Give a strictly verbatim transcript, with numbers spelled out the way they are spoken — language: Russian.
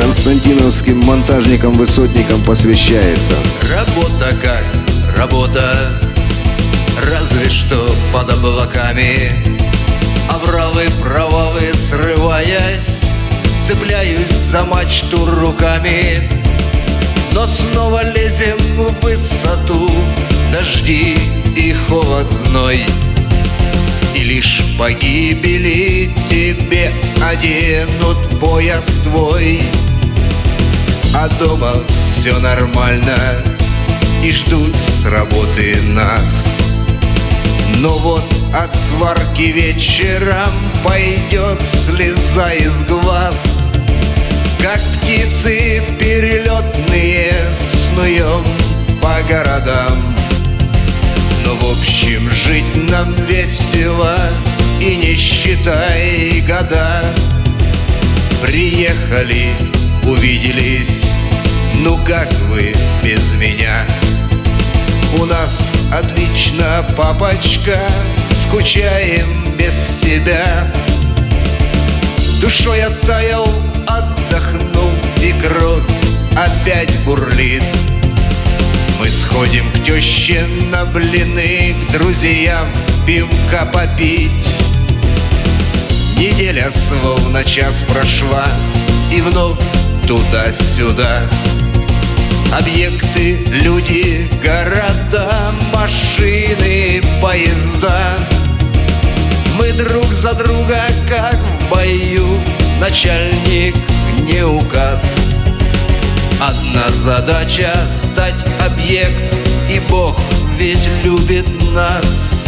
константиновским монтажникам-высотникам посвящается. Работа как работа, разве что под облаками. Овралы, провалы, срываясь, цепляюсь за мачту руками. Но снова лезем в высоту, дожди и холод, зной. И лишь погибели тебе оденут пояс твой. А дома все нормально, и ждут с работы нас. Но вот от сварки вечером пойдет слеза из глаз. Как птицы перелетные снуем по городам. Но в общем жить нам весело, и не считай года. Приехали, увиделись, ну как вы без меня? У нас отлично, папочка, скучаем без тебя. Душой оттаял, отдохнул, и кровь опять бурлит. Мы сходим к теще на блины, к друзьям пивка попить. Неделя словно час прошла, и вновь туда-сюда. Объекты, люди, города, машины, поезда. Мы друг за друга, как в бою, начальник не указ. Одна задача — стать объект, и Бог ведь любит нас.